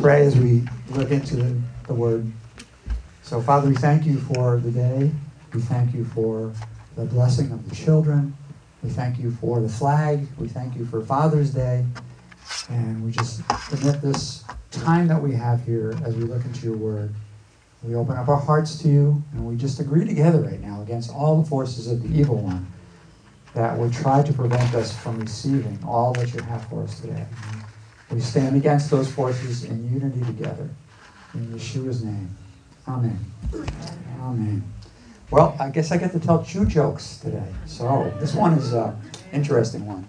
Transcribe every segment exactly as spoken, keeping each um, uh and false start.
pray as we look into the, the Word. So, Father, we thank you for the day. We thank you for the blessing of the children. We thank you for the flag. We thank you for Father's Day. And we just commit this time that we have here as we look into your Word. We open up our hearts to you, and we just agree together right now against all the forces of the evil one that would try to prevent us from receiving all that you have for us today. We stand against those forces in unity together. In Yeshua's name. Amen. Amen. Well, I guess I get to tell two jokes today. So this one is an interesting one.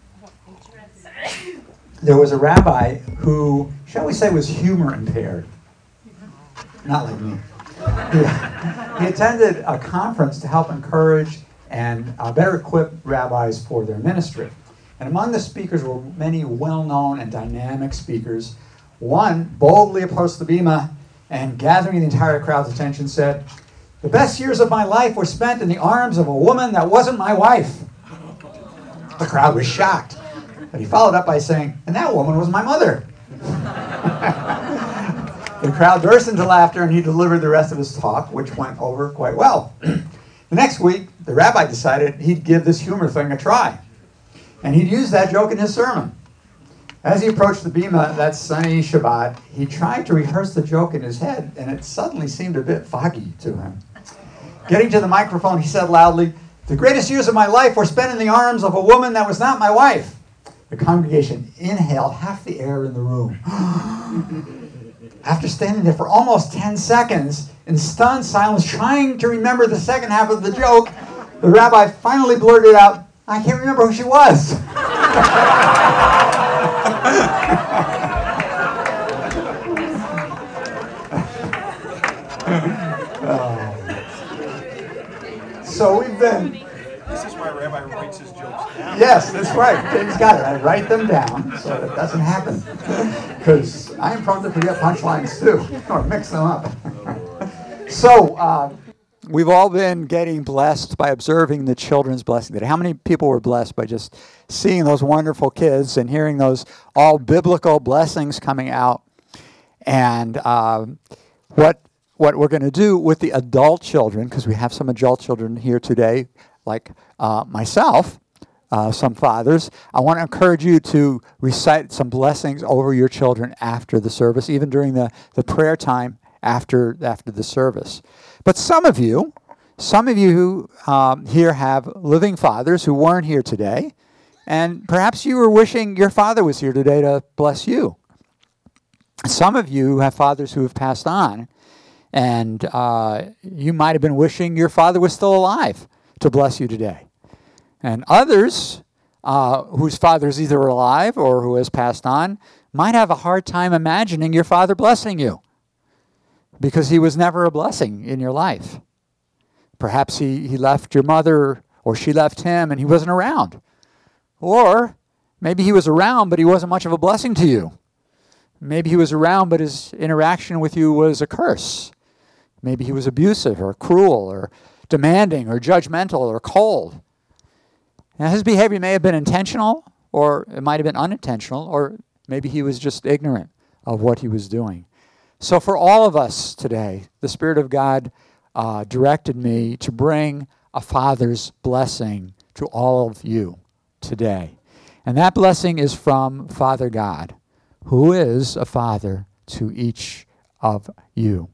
There was a rabbi who, shall we say, was humor impaired. Not like me. He, he attended a conference to help encourage and uh, better equip rabbis for their ministry. And among the speakers were many well-known and dynamic speakers. One boldly approached the bima and, gathering the entire crowd's attention, said, "The best years of my life were spent in the arms of a woman that wasn't my wife." The crowd was shocked. But he followed up by saying, "And that woman was my mother." The crowd burst into laughter, and he delivered the rest of his talk, which went over quite well. The next week, the rabbi decided he'd give this humor thing a try. And he'd use that joke in his sermon. As he approached the bima that sunny Shabbat, he tried to rehearse the joke in his head, and it suddenly seemed a bit foggy to him. Getting to the microphone, he said loudly, "The greatest years of my life were spent in the arms of a woman that was not my wife." The congregation inhaled half the air in the room. After standing there for almost ten seconds, in stunned silence, trying to remember the second half of the joke, the rabbi finally blurted out, "I can't remember who she was." uh, so we've been... This is why Rabbi writes his jokes down. Yes, that's right. James got it. I write them down so that doesn't happen. Because I am prone to forget punchlines too, or mix them up. So, uh, we've all been getting blessed by observing the children's blessing today. How many people were blessed by just seeing those wonderful kids and hearing those all biblical blessings coming out? And uh, what what we're going to do with the adult children, because we have some adult children here today, like uh, myself, uh, some fathers, I want to encourage you to recite some blessings over your children after the service, even during the, the prayer time after after the service. But some of you, some of you who um, here have living fathers who weren't here today, and perhaps you were wishing your father was here today to bless you. Some of you have fathers who have passed on, and uh, you might have been wishing your father was still alive to bless you today. And others uh, whose father is either alive or who has passed on might have a hard time imagining your father blessing you because he was never a blessing in your life. Perhaps he, he left your mother or she left him and he wasn't around. Or maybe he was around but he wasn't much of a blessing to you. Maybe he was around but his interaction with you was a curse. Maybe he was abusive or cruel or demanding or judgmental or cold. Now, his behavior may have been intentional, or it might have been unintentional, or maybe he was just ignorant of what he was doing. So for all of us today, the Spirit of God uh, directed me to bring a father's blessing to all of you today. And that blessing is from Father God, who is a father to each of you.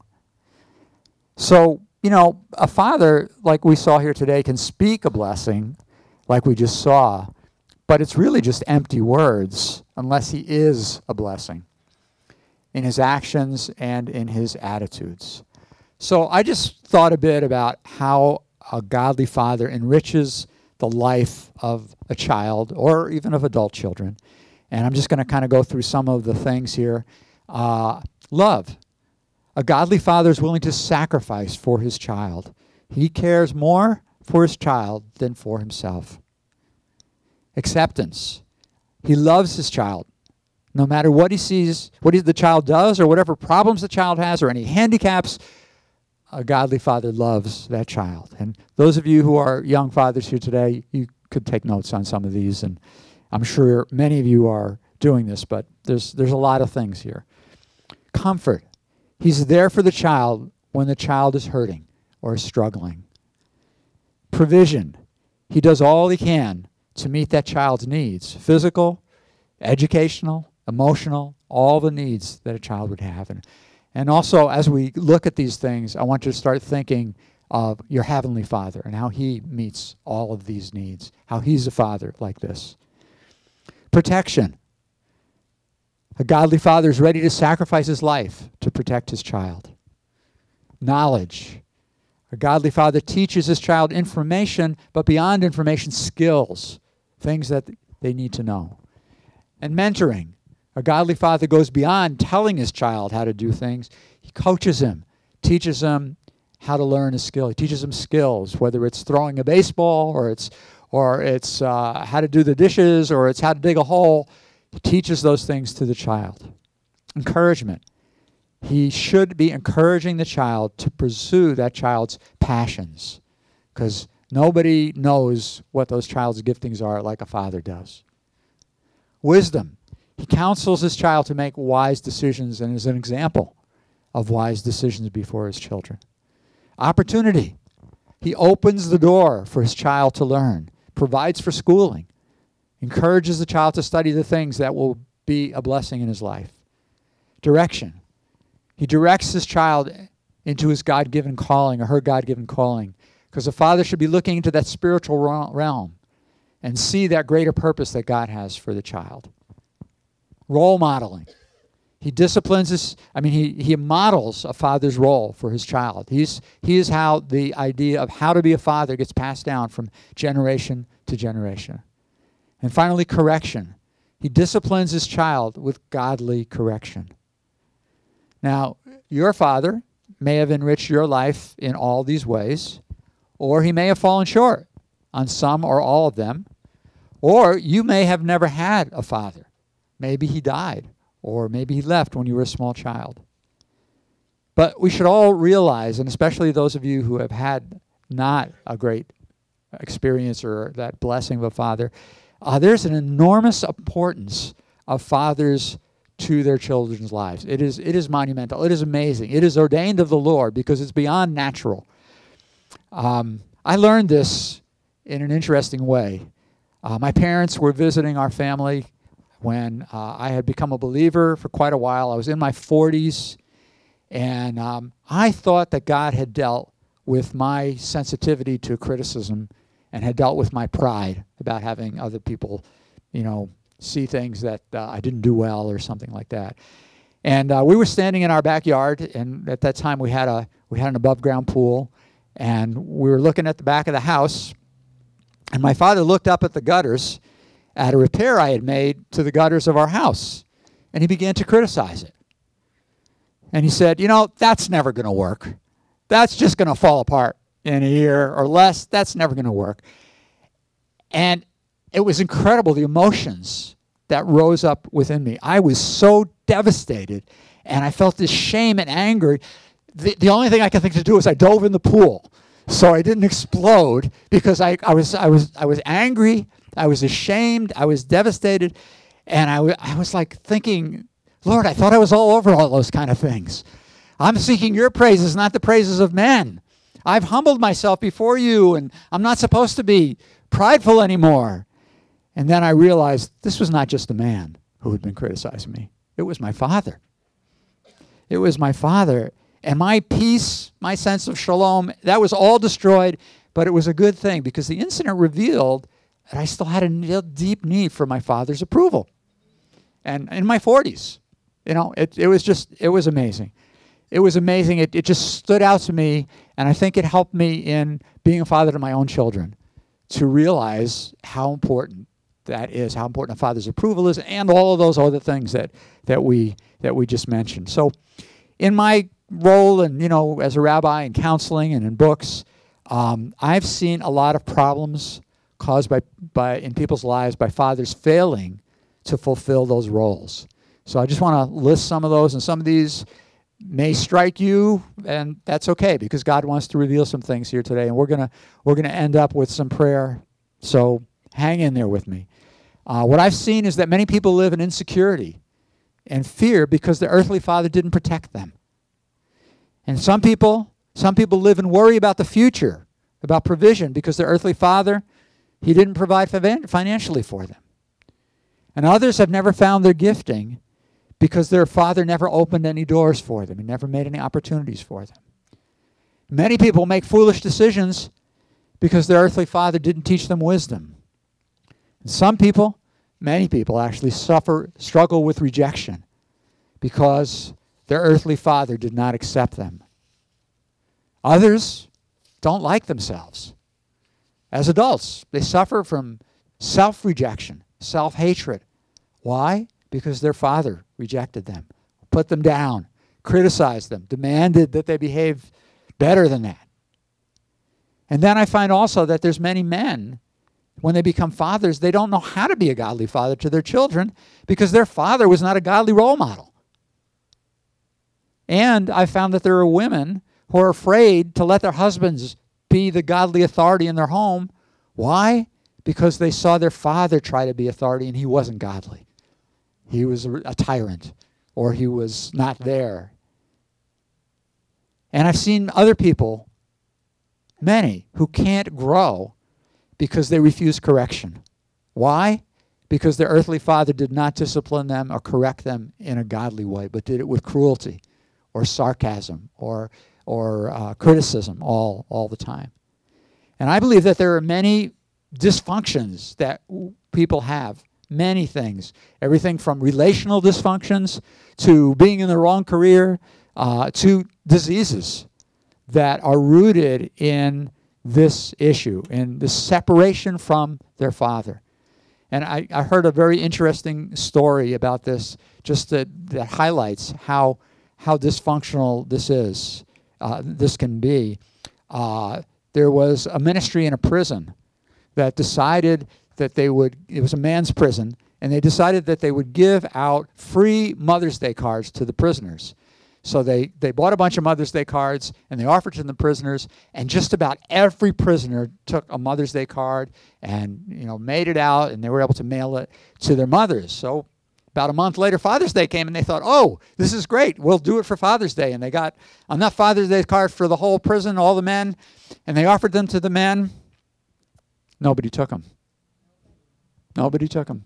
So, you know, a father, like we saw here today, can speak a blessing, like we just saw, but it's really just empty words unless he is a blessing in his actions and in his attitudes. So I just thought a bit about how a godly father enriches the life of a child or even of adult children. And I'm just going to kind of go through some of the things here. Uh, love. A godly father is willing to sacrifice for his child. He cares more for his child than for himself. Acceptance. He loves his child. No matter what he sees, what he, the child does, or whatever problems the child has, or any handicaps, a godly father loves that child. And those of you who are young fathers here today, you could take notes on some of these, and I'm sure many of you are doing this, but there's there's a lot of things here. Comfort. He's there for the child when the child is hurting or is struggling. Provision. He does all he can to meet that child's needs, physical, educational, emotional, all the needs that a child would have. And, and also, as we look at these things, I want you to start thinking of your Heavenly Father and how He meets all of these needs, how He's a Father like this. Protection. A godly father is ready to sacrifice his life to protect his child. Knowledge. A godly father teaches his child information, but beyond information, skills, things that they need to know. And mentoring. A godly father goes beyond telling his child how to do things. He coaches him, teaches him how to learn a skill. He teaches him skills, whether it's throwing a baseball or it's or it's uh, how to do the dishes or it's how to dig a hole. He teaches those things to the child. Encouragement. He should be encouraging the child to pursue that child's passions, because nobody knows what those child's giftings are like a father does. Wisdom. He counsels his child to make wise decisions and is an example of wise decisions before his children. Opportunity. He opens the door for his child to learn, provides for schooling, encourages the child to study the things that will be a blessing in his life. Direction. He directs his child into his God-given calling or her God-given calling, because the father should be looking into that spiritual realm and see that greater purpose that God has for the child. Role modeling. He disciplines his, I mean, he, he models a father's role for his child. He's, he is how the idea of how to be a father gets passed down from generation to generation. And finally, correction. He disciplines his child with godly correction. Now, your father may have enriched your life in all these ways, or he may have fallen short on some or all of them, or you may have never had a father. Maybe he died, or maybe he left when you were a small child. But we should all realize, and especially those of you who have had not a great experience or that blessing of a father, uh, there's an enormous importance of fathers to their children's lives. It is, it is monumental. It is amazing. It is ordained of the Lord because it's beyond natural. Um, I learned this in an interesting way. Uh, my parents were visiting our family when uh, I had become a believer for quite a while. I was in my forties, and um, I thought that God had dealt with my sensitivity to criticism and had dealt with my pride about having other people, you know, see things that uh, I didn't do well or something like that. And uh, we were standing in our backyard, and at that time we had a we had an above-ground pool, and we were looking at the back of the house, and my father looked up at the gutters at a repair I had made to the gutters of our house, and he began to criticize it. And he said, you know, that's never going to work. That's just going to fall apart in a year or less. That's never going to work. And it was incredible, the emotions that rose up within me. I was so devastated, and I felt this shame and anger. The, the only thing I could think to do was I dove in the pool so I didn't explode, because I, I was I was I was angry, I was ashamed, I was devastated, and I, w- I was like thinking, Lord, I thought I was all over all those kind of things. I'm seeking your praises, not the praises of men. I've humbled myself before you, and I'm not supposed to be prideful anymore. And then I realized this was not just a man who had been criticizing me. It was my father. It was my father. And my peace, my sense of shalom, that was all destroyed, but it was a good thing because the incident revealed that I still had a deep need for my father's approval. And in my forties, you know, it, it was just, it was amazing. It was amazing. It, it just stood out to me, and I think it helped me in being a father to my own children to realize how important that is, how important a father's approval is, and all of those other things that that we that we just mentioned. So in my role and, you know, as a rabbi in counseling and in books, um, I've seen a lot of problems caused by, by in people's lives by fathers failing to fulfill those roles. So I just want to list some of those, and some of these may strike you, and that's okay because God wants to reveal some things here today, and we're gonna we're gonna end up with some prayer. So hang in there with me. Uh, what I've seen is that many people live in insecurity and fear because the earthly father didn't protect them. And some people, some people live and worry about the future, about provision, because their earthly father, he didn't provide financially for them. And others have never found their gifting because their father never opened any doors for them. He never made any opportunities for them. Many people make foolish decisions because their earthly father didn't teach them wisdom. And some people, many people actually suffer, struggle with rejection because their earthly father did not accept them. Others don't like themselves. As adults, they suffer from self-rejection, self-hatred. Why? Because their father rejected them, put them down, criticized them, demanded that they behave better than that. And then I find also that there's many men, when they become fathers, they don't know how to be a godly father to their children because their father was not a godly role model. And I found that there are women who are afraid to let their husbands be the godly authority in their home. Why? Because they saw their father try to be authority and he wasn't godly. He was a tyrant, or he was not there. And I've seen other people, many, who can't grow because they refuse correction. Why? Because their earthly father did not discipline them or correct them in a godly way, but did it with cruelty or sarcasm or or uh, criticism all, all the time. And I believe that there are many dysfunctions that w- people have, many things, everything from relational dysfunctions to being in the wrong career uh, to diseases that are rooted in this issue, in the separation from their father. And I, I heard a very interesting story about this, just that, that highlights how how dysfunctional this is, uh, this can be. Uh, there was a ministry in a prison that decided that they would, it was a man's prison, and they decided that they would give out free Mother's Day cards to the prisoners. So they, they bought a bunch of Mother's Day cards, and they offered to the prisoners, and just about every prisoner took a Mother's Day card and, you know, made it out, and they were able to mail it to their mothers. So about a month later, Father's Day came, and they thought, oh, this is great. We'll do it for Father's Day. And they got enough Father's Day cards for the whole prison, all the men, and they offered them to the men. Nobody took them. Nobody took them.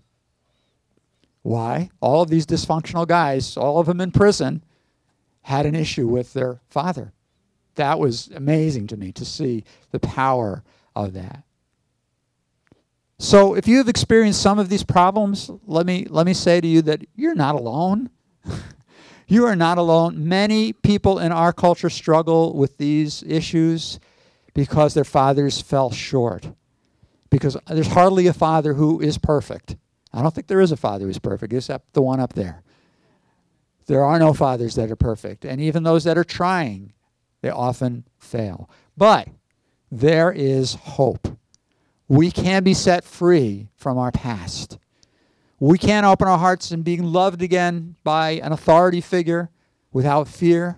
Why? All of these dysfunctional guys, all of them in prison, had an issue with their father. That was amazing to me to see the power of that. So if you have experienced some of these problems, let me let me say to you that you're not alone. You are not alone. Many people in our culture struggle with these issues because their fathers fell short. Because there's hardly a father who is perfect. I don't think there is a father who's perfect, except the one up there. There are no fathers that are perfect. And even those that are trying, they often fail. But there is hope. We can be set free from our past. We can open our hearts and being loved again by an authority figure without fear.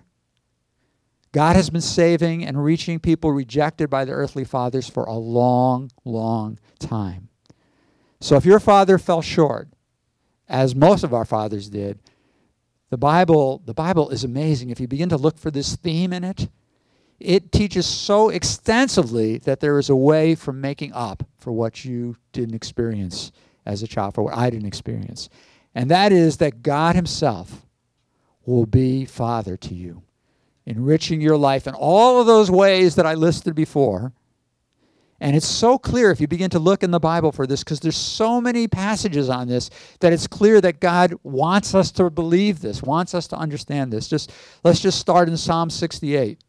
God has been saving and reaching people rejected by their earthly fathers for a long, long time. So if your father fell short, as most of our fathers did, the Bible, the Bible is amazing. If you begin to look for this theme in it, it teaches so extensively that there is a way for making up for what you didn't experience as a child, for what I didn't experience. And that is that God himself will be Father to you, enriching your life in all of those ways that I listed before. And it's so clear if you begin to look in the Bible for this, because there's so many passages on this, that it's clear that God wants us to believe this, wants us to understand this. Just let's just start in Psalm sixty-eight.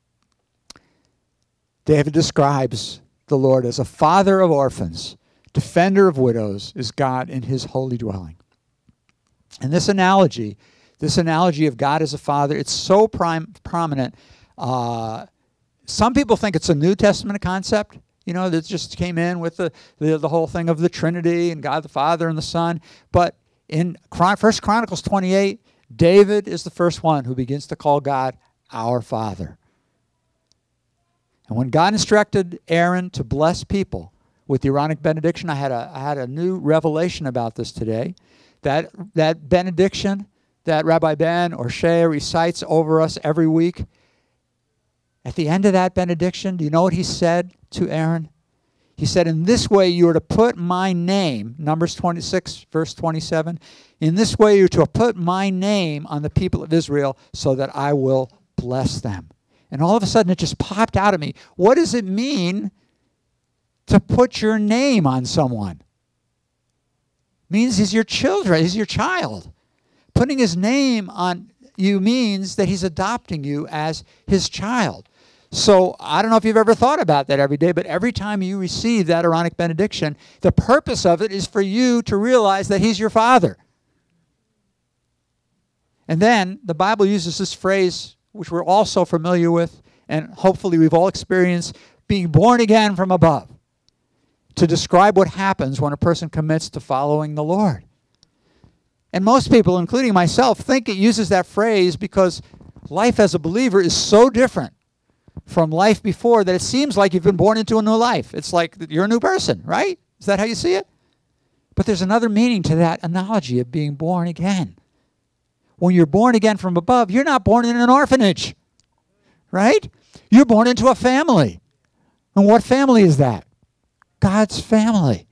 David describes the Lord as a father of orphans, defender of widows is God in his holy dwelling. And this analogy, this analogy of God as a father, it's so prime, prominent. Uh, some people think it's a New Testament concept, you know, that just came in with the, the, the whole thing of the Trinity and God the Father and the Son. But in First Chronicles twenty-eight, David is the first one who begins to call God our Father. And when God instructed Aaron to bless people with the Aaronic benediction, I had a I had a new revelation about this today. That that benediction that Rabbi Ben or Shea recites over us every week, at the end of that benediction, do you know what he said to Aaron? He said, in this way you are to put my name, Numbers twenty-six, verse twenty-seven, in this way you are to put my name on the people of Israel so that I will bless them. And all of a sudden it just popped out of me. What does it mean to put your name on someone? It means he's your children, he's your child. Putting his name on you means that he's adopting you as his child. So I don't know if you've ever thought about that every day, but every time you receive that Aaronic benediction, the purpose of it is for you to realize that he's your father. And then the Bible uses this phrase, which we're all so familiar with, and hopefully we've all experienced, being born again from above, to describe what happens when a person commits to following the Lord. And most people, including myself, think it uses that phrase because life as a believer is so different from life before that it seems like you've been born into a new life. It's like you're a new person, right? Is that how you see it? But there's another meaning to that analogy of being born again. When you're born again from above, you're not born in an orphanage, right? You're born into a family. And what family is that? God's family.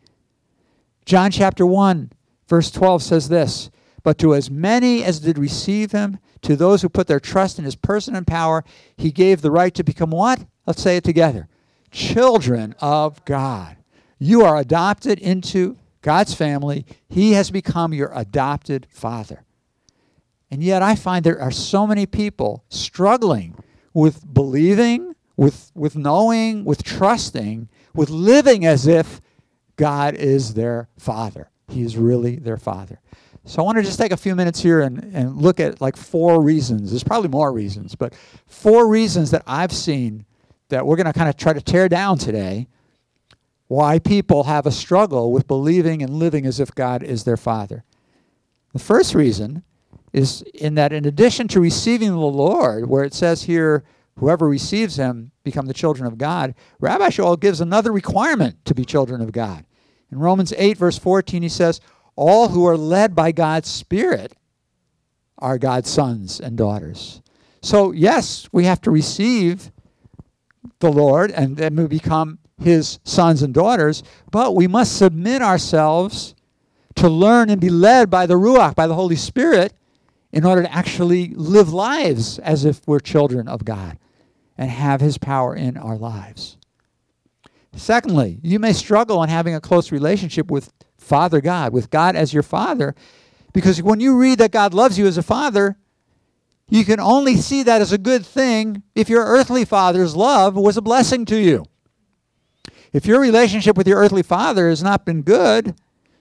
John chapter one, verse twelve says this, but to as many as did receive him, to those who put their trust in his person and power, he gave the right to become what? Let's say it together. Children of God. You are adopted into God's family. He has become your adopted father. And yet I find there are so many people struggling with believing, with, with knowing, with trusting, with living as if God is their father. He is really their father. So I want to just take a few minutes here and, and look at like four reasons. There's probably more reasons, but four reasons that I've seen that we're going to kind of try to tear down today why people have a struggle with believing and living as if God is their father. The first reason is in that in addition to receiving the Lord, where it says here, whoever receives him become the children of God, Rabbi Shaul gives another requirement to be children of God. In Romans eight, verse fourteen, he says, all who are led by God's Spirit are God's sons and daughters. So, yes, we have to receive the Lord and then we become his sons and daughters, but we must submit ourselves to learn and be led by the Ruach, by the Holy Spirit, in order to actually live lives as if we're children of God and have his power in our lives. Secondly, you may struggle in having a close relationship with Father God, with God as your father, because when you read that God loves you as a father, you can only see that as a good thing if your earthly father's love was a blessing to you. If your relationship with your earthly father has not been good,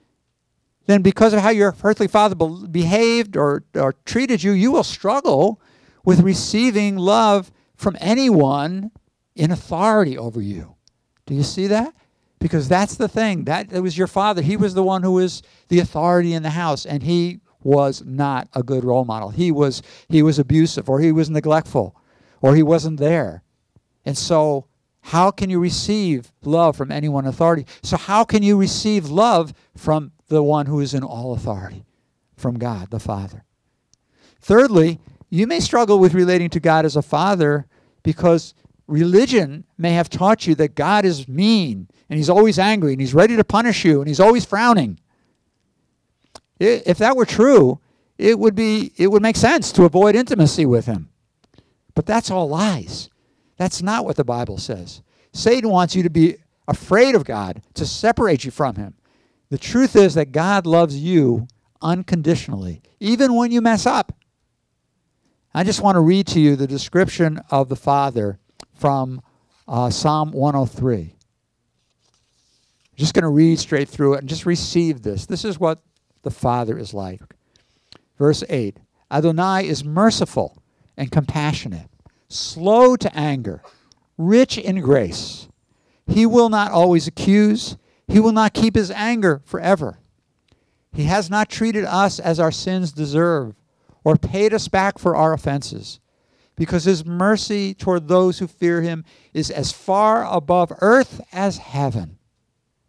then because of how your earthly father be- behaved or, or treated you, you will struggle with receiving love from anyone in authority over you. Do you see that? Because that's the thing. That it was your father. He was the one who was the authority in the house, and he was not a good role model. He was he was abusive, or he was neglectful, or he wasn't there. And so how can you receive love from anyone in authority? So how can you receive love from the one who is in all authority, from God, the Father? Thirdly, you may struggle with relating to God as a father because religion may have taught you that God is mean, and he's always angry, and he's ready to punish you, and he's always frowning. If that were true, it would be it would make sense to avoid intimacy with him. But that's all lies. That's not what the Bible says. Satan wants you to be afraid of God, to separate you from him. The truth is that God loves you unconditionally, even when you mess up. I just want to read to you the description of the Father from uh, Psalm one oh three. I'm just going to read straight through it and just receive this. This is what the Father is like. Verse eight, Adonai is merciful and compassionate, slow to anger, rich in grace. He will not always accuse. He will not keep his anger forever. He has not treated us as our sins deserve or paid us back for our offenses, because his mercy toward those who fear him is as far above earth as heaven.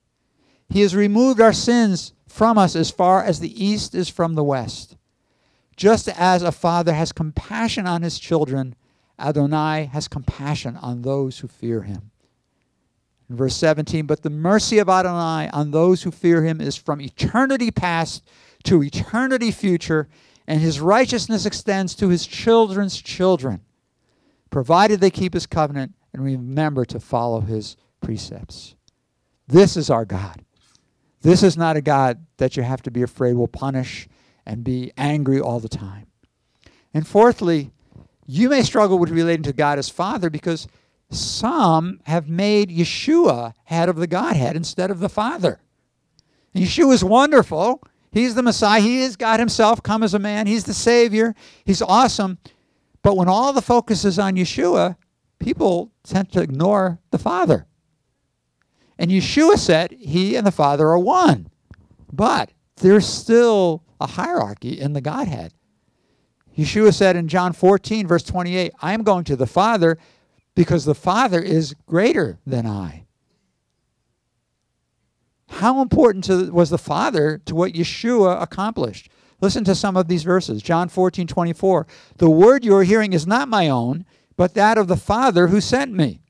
He has removed our sins from us as far as the east is from the west. Just as a father has compassion on his children, Adonai has compassion on those who fear him. In verse seventeen, but the mercy of Adonai on those who fear him is from eternity past to eternity future, and his righteousness extends to his children's children, provided they keep his covenant and remember to follow his precepts. This is our God. This is not a God that you have to be afraid will punish and be angry all the time. And fourthly, you may struggle with relating to God as Father because some have made Yeshua head of the Godhead instead of the Father. Yeshua is wonderful. He's the Messiah. He is God himself come as a man. He's the Savior. He's awesome. But when all the focus is on Yeshua, people tend to ignore the Father. And Yeshua said he and the Father are one. But there's still a hierarchy in the Godhead. Yeshua said in John fourteen, verse twenty-eight, I am going to the Father because the Father is greater than I. How important to, was the Father to what Yeshua accomplished? Listen to some of these verses. John fourteen, twenty-four, the word you are hearing is not my own, but that of the Father who sent me.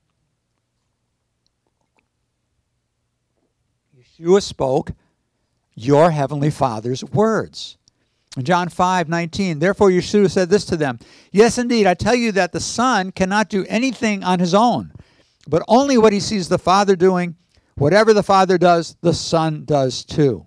Yeshua spoke your heavenly Father's words. In John five, nineteen, therefore Yeshua said this to them, yes, indeed, I tell you that the Son cannot do anything on his own, but only what he sees the Father doing. Whatever the Father does, the Son does too.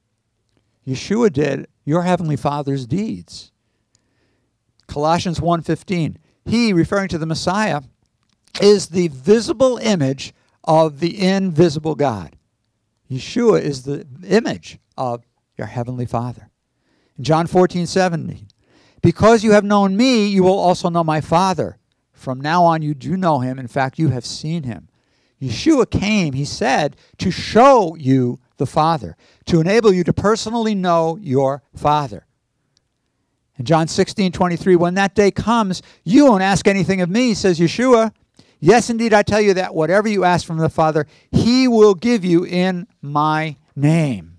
Yeshua did your heavenly Father's deeds. Colossians one fifteen, he, referring to the Messiah, is the visible image of the invisible God. Yeshua is the image of your heavenly Father. In John fourteen, seventeen, because you have known me, you will also know my Father. From now on, you do know him. In fact, you have seen him. Yeshua came, he said, to show you the Father, to enable you to personally know your Father. In John sixteen, twenty-three, when that day comes, you won't ask anything of me, says Yeshua. Yes, indeed, I tell you that whatever you ask from the Father, he will give you in my name.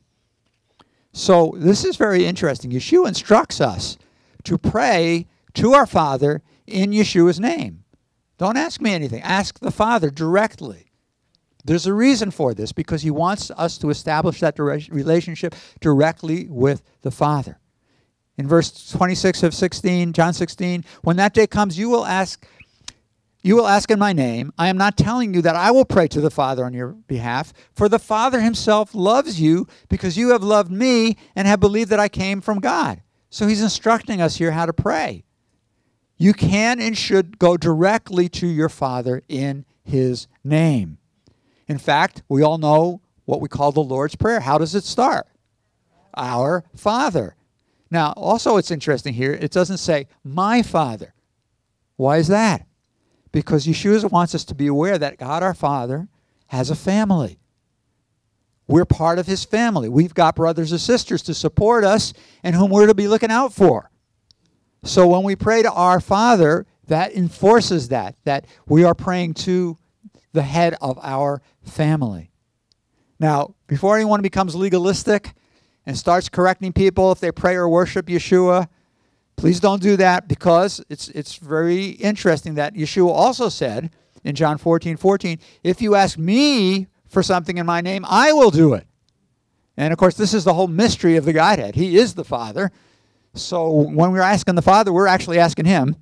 So this is very interesting. Yeshua instructs us to pray to our Father in Yeshua's name. Don't ask me anything. Ask the Father directly. There's a reason for this, because he wants us to establish that relationship directly with the Father. In verse twenty-six of sixteen, John sixteen, when that day comes, you will ask, you will ask in my name. I am not telling you that I will pray to the Father on your behalf, for the Father himself loves you because you have loved me and have believed that I came from God. So he's instructing us here how to pray. You can and should go directly to your Father in his name. In fact, we all know what we call the Lord's Prayer. How does it start? Our Father. Now, also it's interesting here, it doesn't say, my Father. Why is that? Because Yeshua wants us to be aware that God our Father has a family. We're part of his family. We've got brothers and sisters to support us and whom we're to be looking out for. So when we pray to our Father, that enforces that, that we are praying to the head of our family. Now, before anyone becomes legalistic and starts correcting people if they pray or worship Yeshua, please don't do that, because it's it's very interesting that Yeshua also said in John fourteen, fourteen, if you ask me for something in my name, I will do it. And of course, this is the whole mystery of the Godhead. He is the Father. So when we're asking the Father, we're actually asking him.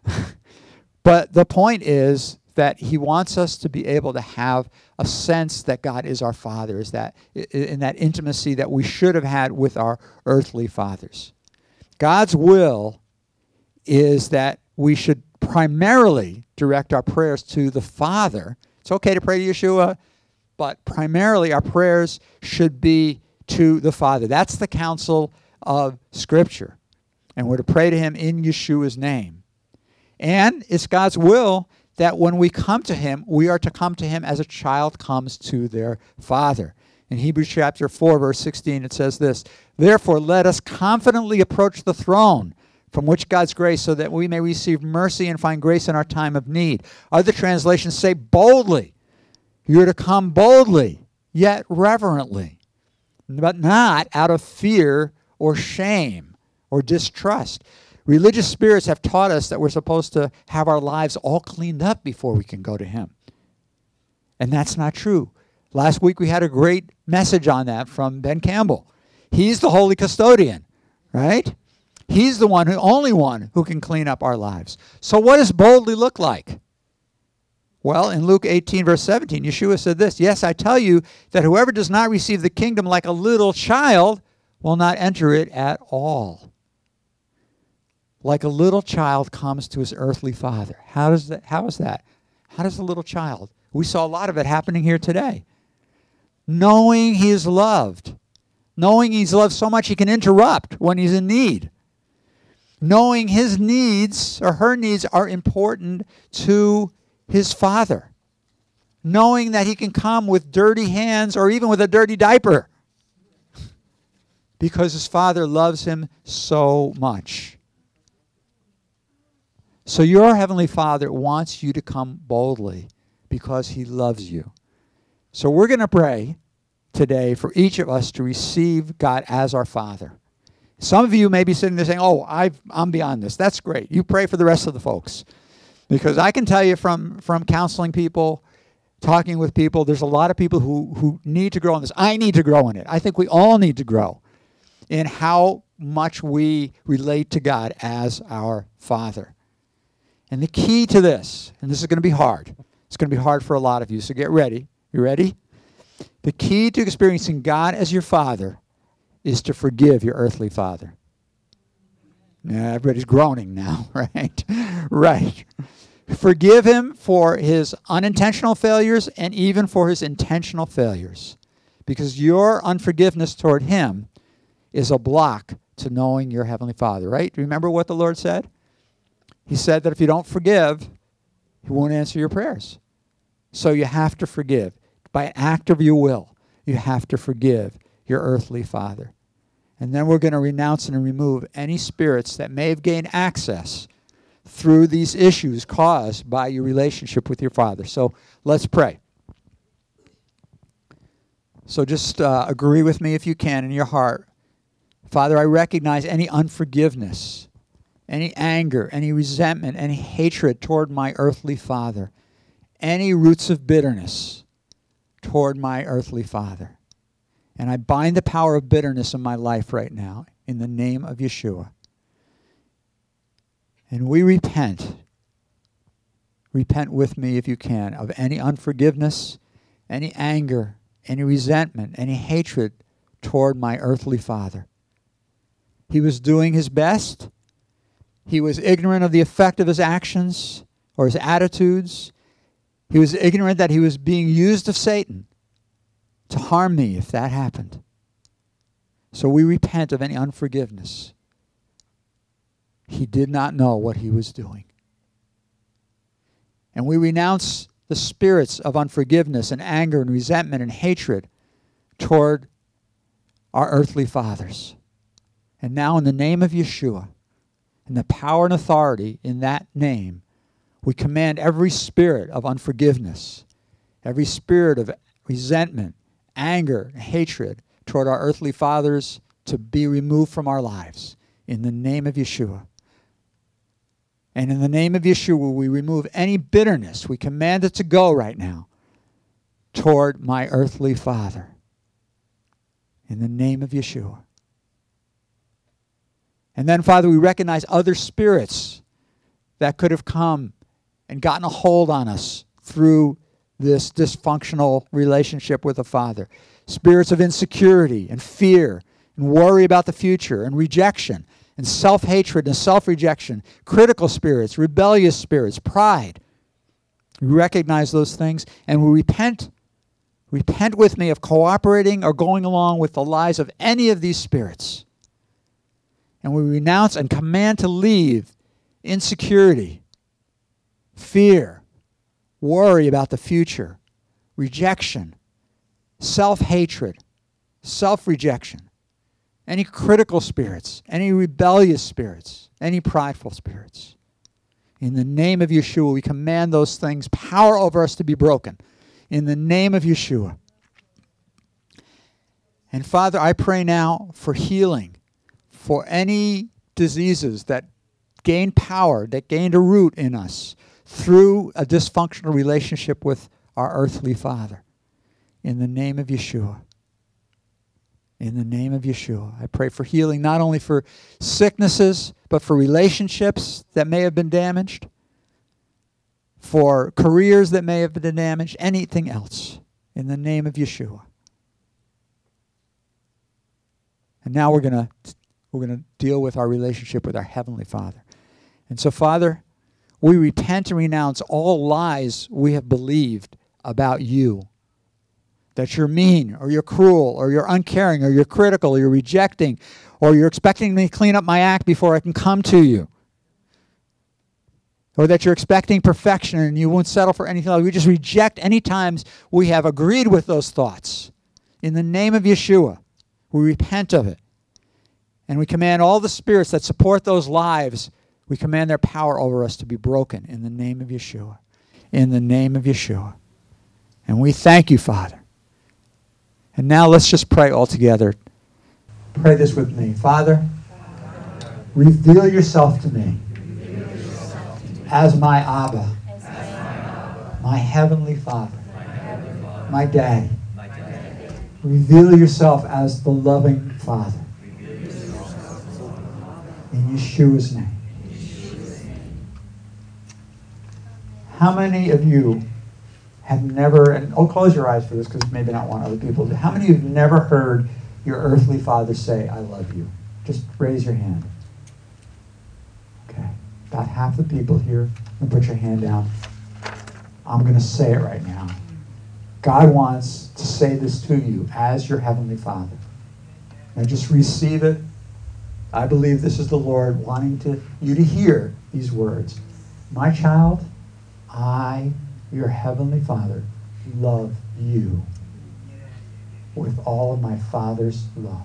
But the point is that he wants us to be able to have a sense that God is our Father, is that in that intimacy that we should have had with our earthly fathers. God's will is that we should primarily direct our prayers to the Father. It's okay to pray to Yeshua, but primarily our prayers should be to the Father. That's the counsel of Scripture. And we're to pray to him in Yeshua's name. And it's God's will that when we come to him, we are to come to him as a child comes to their father. In Hebrews chapter four, verse sixteen, it says this, therefore let us confidently approach the throne from which God's grace, so that we may receive mercy and find grace in our time of need. Other translations say boldly. You're to come boldly, yet reverently, but not out of fear or shame or distrust. Religious spirits have taught us that we're supposed to have our lives all cleaned up before we can go to him. And that's not true. Last week we had a great message on that from Ben Campbell. He's the holy custodian, right? He's the one, who only one who can clean up our lives. So what does boldly look like? Well, in Luke eighteen, verse seventeen, Yeshua said this, "Yes, I tell you that whoever does not receive the kingdom like a little child will not enter it at all." Like a little child comes to his earthly father. How does that, how is that? How does a little child? We saw a lot of it happening here today. Knowing he is loved. Knowing he's loved so much he can interrupt when he's in need. Knowing his needs or her needs are important to his father. Knowing that he can come with dirty hands or even with a dirty diaper. Because his father loves him so much. So your heavenly Father wants you to come boldly because he loves you. So we're going to pray today for each of us to receive God as our Father. Some of you may be sitting there saying, oh, I've, I'm beyond this. That's great. You pray for the rest of the folks. Because I can tell you from, from counseling people, talking with people, there's a lot of people who, who need to grow in this. I need to grow in it. I think we all need to grow in how much we relate to God as our Father. And the key to this, and this is going to be hard. It's going to be hard for a lot of you, so get ready. You ready? The key to experiencing God as your Father is to forgive your earthly father. Yeah, everybody's groaning now, right? Right. Forgive him for his unintentional failures and even for his intentional failures. Because your unforgiveness toward him is a block to knowing your heavenly Father, right? Remember what the Lord said? He said that if you don't forgive, he won't answer your prayers. So you have to forgive. By an act of your will, you have to forgive your earthly father. And then we're going to renounce and remove any spirits that may have gained access through these issues caused by your relationship with your father. So let's pray. So just uh, agree with me if you can in your heart. Father, I recognize any unforgiveness, any anger, any resentment, any hatred toward my earthly father, any roots of bitterness toward my earthly father. And I bind the power of bitterness in my life right now in the name of Yeshua. And we repent. Repent with me if you can of any unforgiveness, any anger, any resentment, any hatred toward my earthly father. He was doing his best. He was ignorant of the effect of his actions or his attitudes. He was ignorant that he was being used of Satan to harm me if that happened. So we repent of any unforgiveness. He did not know what he was doing. And we renounce the spirits of unforgiveness and anger and resentment and hatred toward our earthly fathers. And now in the name of Yeshua, in the power and authority in that name, we command every spirit of unforgiveness, every spirit of resentment, anger, hatred toward our earthly fathers to be removed from our lives in the name of Yeshua. And in the name of Yeshua, we remove any bitterness. We command it to go right now toward my earthly father. In the name of Yeshua. And then, Father, we recognize other spirits that could have come and gotten a hold on us through this dysfunctional relationship with the Father. Spirits of insecurity and fear and worry about the future and rejection and self-hatred and self-rejection, critical spirits, rebellious spirits, pride. We recognize those things and we repent. Repent with me of cooperating or going along with the lies of any of these spirits. And we renounce and command to leave insecurity, fear, worry about the future, rejection, self-hatred, self-rejection, any critical spirits, any rebellious spirits, any prideful spirits. In the name of Yeshua, we command those things, power over us to be broken. In the name of Yeshua. And Father, I pray now for healing for any diseases that gained power, that gained a root in us through a dysfunctional relationship with our earthly father. In the name of Yeshua. In the name of Yeshua. I pray for healing not only for sicknesses, but for relationships that may have been damaged, for careers that may have been damaged, anything else. In the name of Yeshua. And now we're going to we're going to deal with our relationship with our Heavenly Father. And so, Father, we repent and renounce all lies we have believed about you. That you're mean, or you're cruel, or you're uncaring, or you're critical, or you're rejecting, or you're expecting me to clean up my act before I can come to you. Or that you're expecting perfection and you won't settle for anything else. We just reject any times we have agreed with those thoughts. In the name of Yeshua, we repent of it. And we command all the spirits that support those lives, we command their power over us to be broken in the name of Yeshua. In the name of Yeshua. And we thank you, Father. And now let's just pray all together. Pray this with me. Father, reveal yourself to me as my Abba, my Heavenly Father, my Daddy. Reveal yourself as the loving Father. In Yeshua's name. How many of you have never, and oh, close your eyes for this because maybe not want other people to, how many of you have never heard your earthly father say, I love you? Just raise your hand. Okay. About half the people here, and put your hand down. I'm going to say it right now. God wants to say this to you as your Heavenly Father. Now just receive it. I believe this is the Lord wanting to you to hear these words. My child, I, your Heavenly Father, love you with all of my Father's love.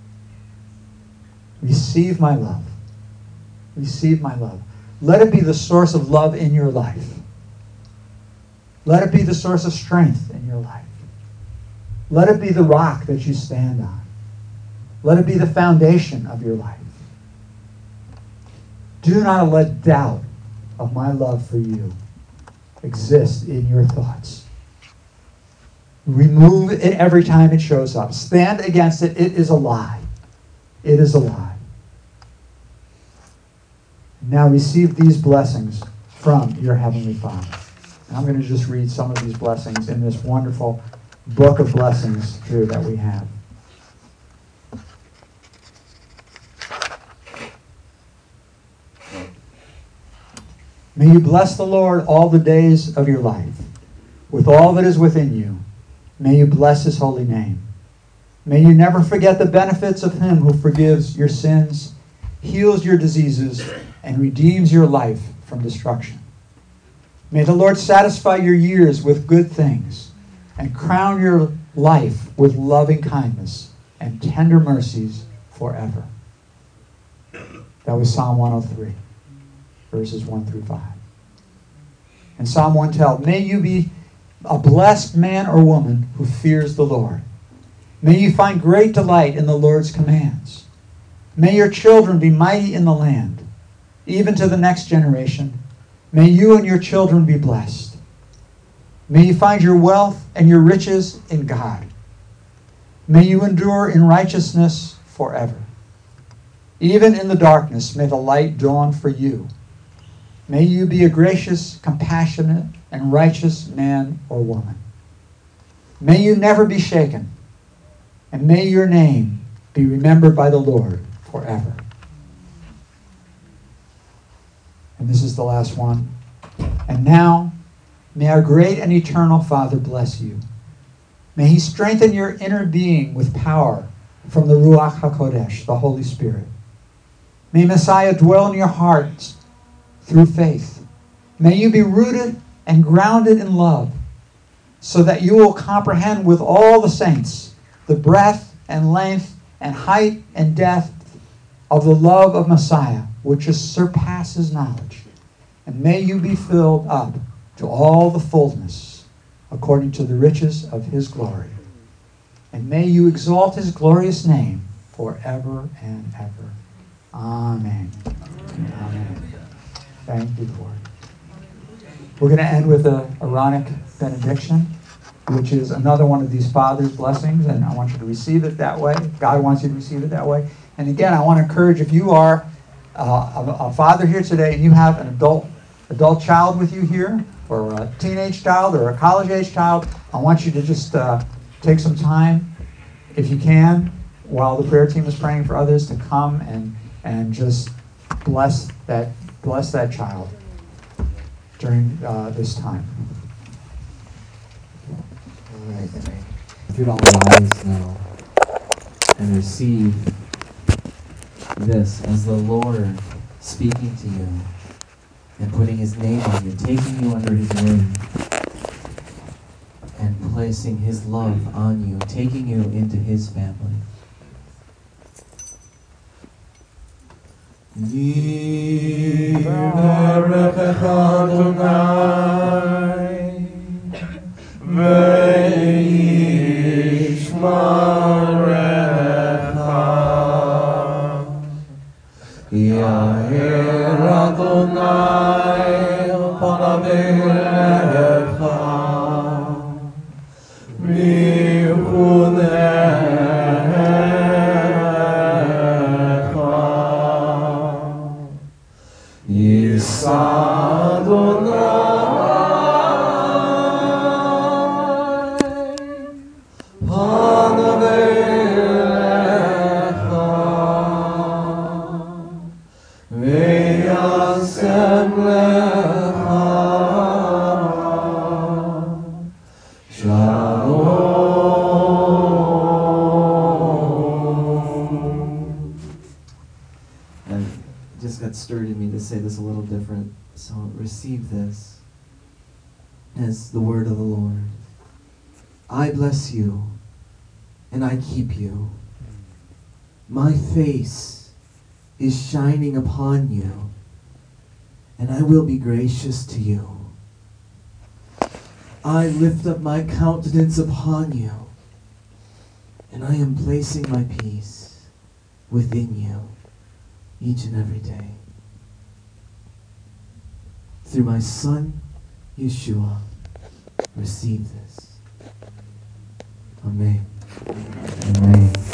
Receive my love. Receive my love. Let it be the source of love in your life. Let it be the source of strength in your life. Let it be the rock that you stand on. Let it be the foundation of your life. Do not let doubt of my love for you exist in your thoughts. Remove it every time it shows up. Stand against it. It is a lie. It is a lie. Now receive these blessings from your Heavenly Father. And I'm going to just read some of these blessings in this wonderful book of blessings here that we have. May you bless the Lord all the days of your life. With all that is within you, may you bless his holy name. May you never forget the benefits of him who forgives your sins, heals your diseases, and redeems your life from destruction. May the Lord satisfy your years with good things and crown your life with loving kindness and tender mercies forever. That was Psalm one oh three. Verses one through five. And Psalm one twelve, may you be a blessed man or woman who fears the Lord. May you find great delight in the Lord's commands. May your children be mighty in the land, even to the next generation. May you and your children be blessed. May you find your wealth and your riches in God. May you endure in righteousness forever. Even in the darkness, may the light dawn for you. May you be a gracious, compassionate, and righteous man or woman. May you never be shaken, and may your name be remembered by the Lord forever. And this is the last one. And now, may our great and eternal Father bless you. May he strengthen your inner being with power from the Ruach HaKodesh, the Holy Spirit. May Messiah dwell in your hearts through faith. May you be rooted and grounded in love, so that you will comprehend with all the saints the breadth and length and height and depth of the love of Messiah, which is, surpasses knowledge. And may you be filled up to all the fullness according to the riches of his glory. And may you exalt his glorious name forever and ever. Amen. Amen. Thank you, Lord. We're going to end with a Aaronic benediction, which is another one of these Father's blessings, and I want you to receive it that way. God wants you to receive it that way. And again, I want to encourage, if you are uh, a, a father here today and you have an adult adult child with you here, or a teenage child, or a college-age child, I want you to just uh, take some time, if you can, while the prayer team is praying for others, to come and and just bless that bless that child during uh, this time. All right. If you'd all rise now and receive this as the Lord speaking to you and putting his name on you, taking you under his wing, and placing his love on you, taking you into his family. Stirred in me to say this a little different, so receive this as the word of the Lord. I bless you, and I keep you. My face is shining upon you, and I will be gracious to you. I lift up my countenance upon you, and I am placing my peace within you each and every day. Through my Son, Yeshua, receive this. Amen. Amen.